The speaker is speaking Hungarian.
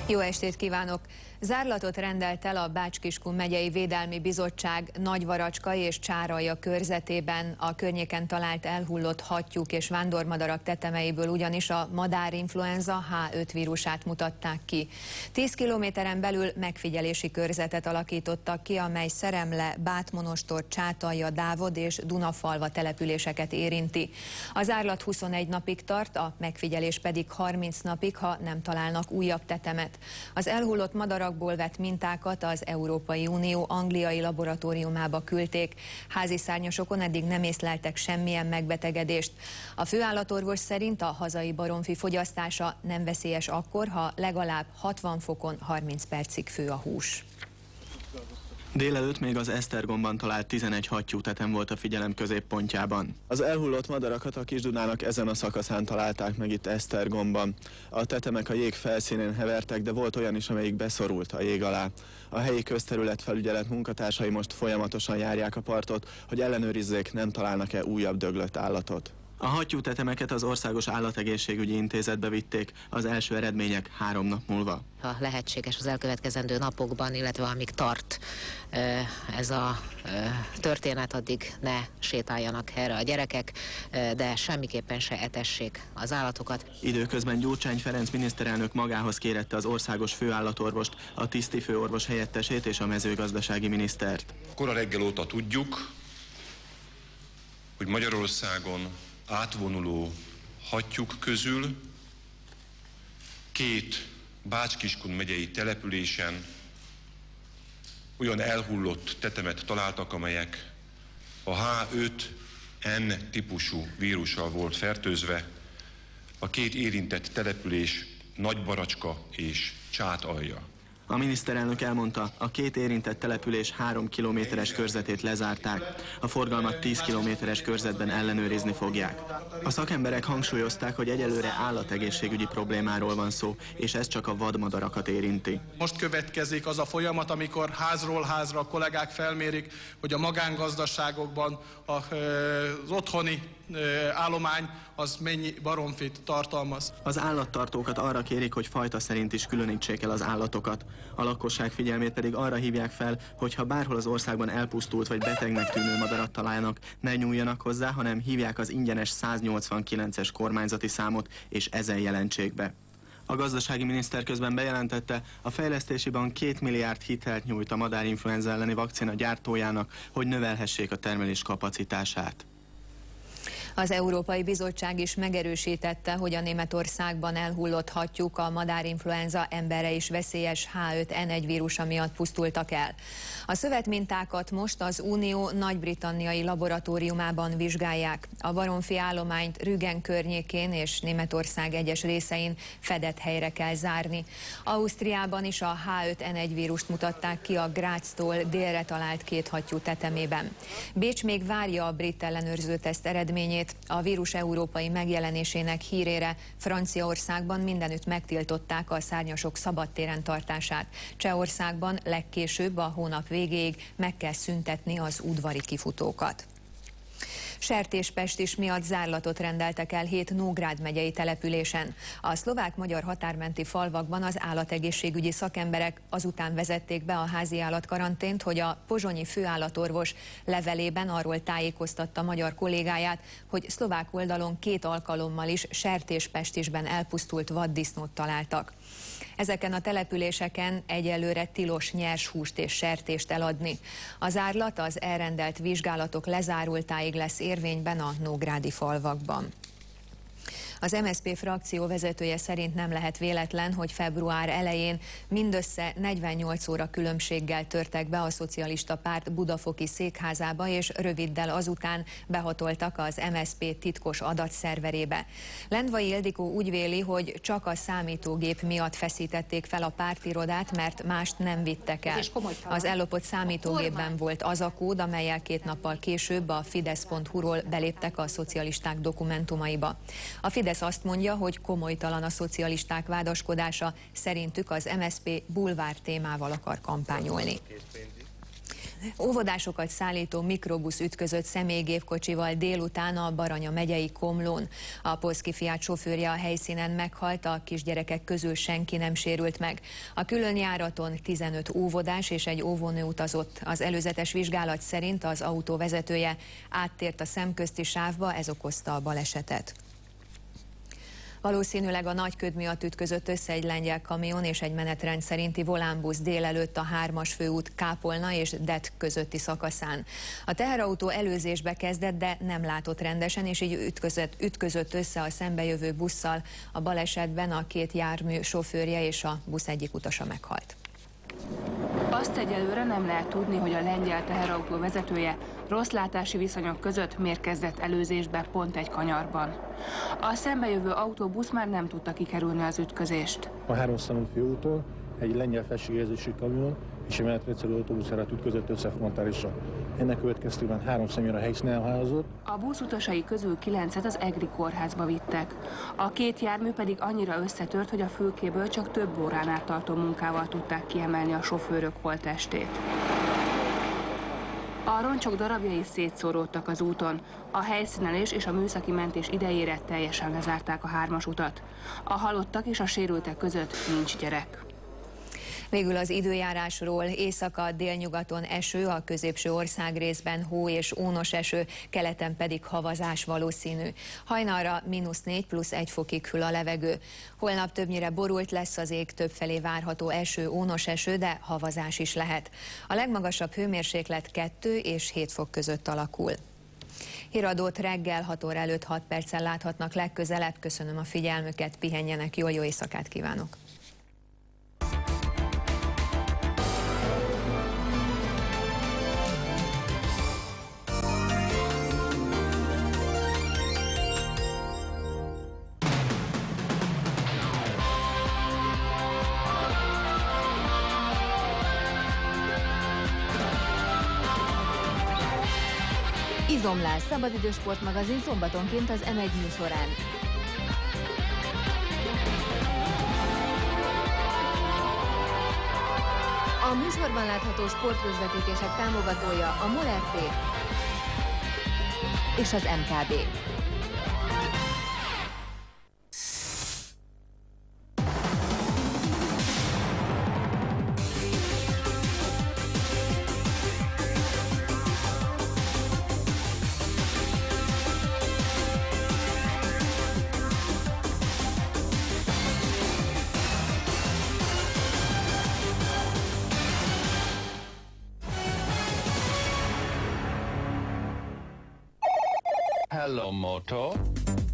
Jó estét kívánok! Zárlatot rendelt el a Bács-Kiskun megyei Védelmi Bizottság Nagyvaracska és Csáralja körzetében. A környéken talált elhullott hattyúk és vándormadarak tetemeiből ugyanis a madárinfluenza H5 vírusát mutatták ki. 10 kilométeren belül megfigyelési körzetet alakítottak ki, amely Szeremle, Bátmonostor, Csátalja, Dávod és Dunafalva településeket érinti. A zárlat 21 napig tart, a megfigyelés pedig 30 napig, ha nem találnak újabb tetemet. Az elhullott madarakból vett mintákat az Európai Unió angliai laboratóriumába küldték. Házi szárnyasokon eddig nem észleltek semmilyen megbetegedést. A főállatorvos szerint a hazai baromfi fogyasztása nem veszélyes akkor, ha legalább 60 fokon 30 percig fő a hús. Délelőtt még az Esztergomban talált 11 hattyútetem volt a figyelem középpontjában. Az elhullott madarakat a Kis-Dunának ezen a szakaszán találták meg itt Esztergomban. A tetemek a jég felszínén hevertek, de volt olyan is, amelyik beszorult a jég alá. A helyi közterületfelügyelet munkatársai most folyamatosan járják a partot, hogy ellenőrizzék, nem találnak-e újabb döglött állatot. A hattyútetemeket az Országos Állategészségügyi Intézetbe vitték, az első eredmények 3 nap múlva. Ha lehetséges az elkövetkezendő napokban, illetve amíg tart ez a történet, addig ne sétáljanak erre a gyerekek, de semmiképpen se etessék az állatokat. Időközben Gyurcsány Ferenc miniszterelnök magához kérette az országos főállatorvost, a tisztifőorvos helyettesét és a mezőgazdasági minisztert. Kora reggel óta tudjuk, hogy Magyarországon átvonuló hattyúk közül 2 Bács-Kiskun megyei településen olyan elhullott tetemet találtak, amelyek a H5N típusú vírussal volt fertőzve. A 2 érintett település Nagyvaracska és Csátalja. A miniszterelnök elmondta, a 2 érintett település 3 kilométeres körzetét lezárták, a forgalmat 10 kilométeres körzetben ellenőrizni fogják. A szakemberek hangsúlyozták, hogy egyelőre állategészségügyi problémáról van szó, és ez csak a vadmadarakat érinti. Most következik az a folyamat, amikor házról házra a kollégák felmérik, hogy a magángazdaságokban az otthoni állomány az mennyi baromfit tartalmaz. Az állattartókat arra kérik, hogy fajta szerint is különítsék el az állatokat. A lakosság figyelmét pedig arra hívják fel, hogy ha bárhol az országban elpusztult vagy betegnek tűnő madarat találnak, ne nyúljanak hozzá, hanem hívják az ingyenes 189-es kormányzati számot, és ezen jelentsék be. A gazdasági miniszter közben bejelentette, a fejlesztési bank 2 milliárd hitelt nyújt a madárinfluenza elleni vakcina gyártójának, hogy növelhessék a termelés kapacitását. Az Európai Bizottság is megerősítette, hogy a Németországban elhullott hattyúk a madárinfluenza emberre is veszélyes H5N1 vírusa miatt pusztultak el. A szövetmintákat most az Unió nagy-britanniai laboratóriumában vizsgálják. A baromfi állományt Rügen környékén és Németország egyes részein fedett helyre kell zárni. Ausztriában is a H5N1 vírust mutatták ki a Graztól délre talált 2 hattyú tetemében. Bécs még várja a brit ellenőrző teszt eredményét. A vírus európai megjelenésének hírére Franciaországban mindenütt megtiltották a szárnyasok szabadtéren tartását. Csehországban legkésőbb a hónap végéig meg kell szüntetni az udvari kifutókat. Sertéspestis miatt zárlatot rendeltek el 7 Nógrád megyei településen. A szlovák-magyar határmenti falvakban az állategészségügyi szakemberek azután vezették be a házi állatkarantént, hogy a pozsonyi főállatorvos levelében arról tájékoztatta magyar kollégáját, hogy szlovák oldalon 2 alkalommal is Sertéspestisben elpusztult vaddisznót találtak. Ezeken a településeken egyelőre tilos nyers húst és sertést eladni. A zárlat az elrendelt vizsgálatok lezárultáig lesz érvényben a nógrádi falvakban. Az MSZP frakció vezetője szerint nem lehet véletlen, hogy február elején mindössze 48 óra különbséggel törtek be a szocialista párt budafoki székházába, és röviddel azután behatoltak az MSZP titkos adatszerverébe. Lendvai Ildikó úgy véli, hogy csak a számítógép miatt feszítették fel a pártirodát, mert mást nem vittek el. Az ellopott számítógépben volt az a kód, amellyel 2 nappal később a Fidesz.hu-ról beléptek a szocialisták dokumentumaiba. A Fidesz azt mondja, hogy komolytalan a szocialisták vádaskodása, szerintük az MSZP bulvár témával akar kampányolni. Óvodásokat szállító mikrobusz ütközött személygépkocsival délután a Baranya megyei Komlón. A Polszky Fiat sofőrje a helyszínen meghalt, a kisgyerekek közül senki nem sérült meg. A különjáraton 15 óvodás és egy óvónő utazott. Az előzetes vizsgálat szerint az autó vezetője áttért a szemközti sávba, ez okozta a balesetet. Valószínűleg a nagy köd miatt ütközött össze egy lengyel kamion és egy menetrend szerinti volánbusz délelőtt a 3-as főút Kápolna és Det közötti szakaszán. A teherautó előzésbe kezdett, de nem látott rendesen, és így ütközött össze a szembejövő busszal. A balesetben a két jármű sofőrje és a busz egyik utasa meghalt. Azt egyelőre nem lehet tudni, hogy a lengyel teherautó vezetője rossz látási viszonyok között miért kezdett előzésbe pont egy kanyarban. A szembejövő autóbusz már nem tudta kikerülni az ütközést. A 300 főúton egy lengyel felségérzésű kamion és egy menetrendszerű autóbusz ütközött össze frontálisan. Ennek következtében 3 személy a helyszínen elhalálozott. A busz utasai közül 9-et az Egri kórházba vittek. A két jármű pedig annyira összetört, hogy a fülkéből csak több órán át tartó munkával tudták kiemelni a sofőrök holttestét. A roncsok darabjai szétszóródtak az úton. A helyszínelés és a műszaki mentés idejére teljesen lezárták a 3-as utat. A halottak és a sérültek között nincs gyerek. Végül az időjárásról: északa, délnyugaton eső, a középső országrészben hó és ónos eső, keleten pedig havazás valószínű. Hajnalra -4 plusz 1 fokig hűl a levegő. Holnap többnyire borult lesz az ég, többfelé várható eső, ónos eső, de havazás is lehet. A legmagasabb hőmérséklet 2 és 7 fok között alakul. Híradót reggel 6 óra előtt 6 perccel láthatnak legközelebb. Köszönöm a figyelmüket, pihenjenek jól, jó éjszakát kívánok! Izomlás, szabadidős sportmagazin szombatonként az M1 műsorán. A műsorban látható sportközvetítések támogatója a MOL Rt. és az MKB. Hello, Moto.